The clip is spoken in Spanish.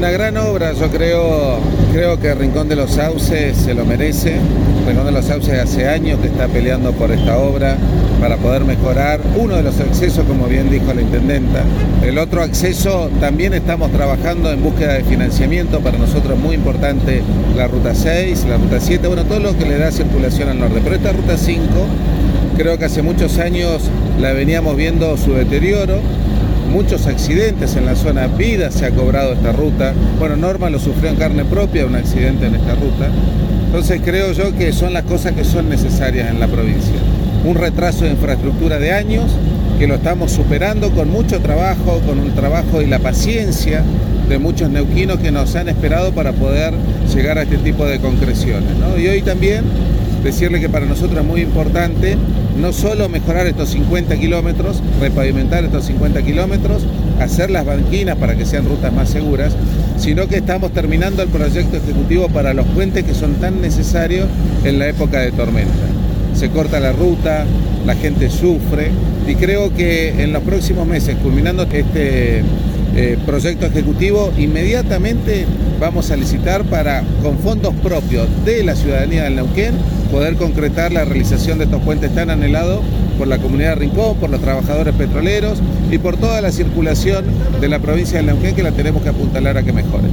Una gran obra, yo creo que Rincón de los Sauces se lo merece. Rincón de los Sauces hace años que está peleando por esta obra para poder mejorar uno de los accesos, como bien dijo la intendenta. El otro acceso también estamos trabajando en búsqueda de financiamiento, para nosotros muy importante la ruta 6, la ruta 7, bueno, todo lo que le da circulación al norte. Pero esta ruta 5, creo que hace muchos años la veníamos viendo su deterioro. Muchos accidentes en la zona, vida se ha cobrado esta ruta. Bueno, Norma lo sufrió en carne propia, un accidente en esta ruta. Entonces creo yo que son las cosas que son necesarias en la provincia. Un retraso de infraestructura de años, que lo estamos superando con mucho trabajo, con un trabajo y la paciencia de muchos neuquinos que nos han esperado para poder llegar a este tipo de concreciones, ¿no? Y hoy también decirle que para nosotros es muy importante no solo mejorar estos 50 kilómetros, repavimentar estos 50 kilómetros, hacer las banquinas para que sean rutas más seguras, sino que estamos terminando el proyecto ejecutivo para los puentes que son tan necesarios en la época de tormenta. Se corta la ruta, la gente sufre, y creo que en los próximos meses, culminando este proyecto ejecutivo, inmediatamente vamos a licitar para, con fondos propios de la ciudadanía del Neuquén, poder concretar la realización de estos puentes tan anhelados por la comunidad de Rincón, por los trabajadores petroleros y por toda la circulación de la provincia del Neuquén, que la tenemos que apuntalar a que mejore.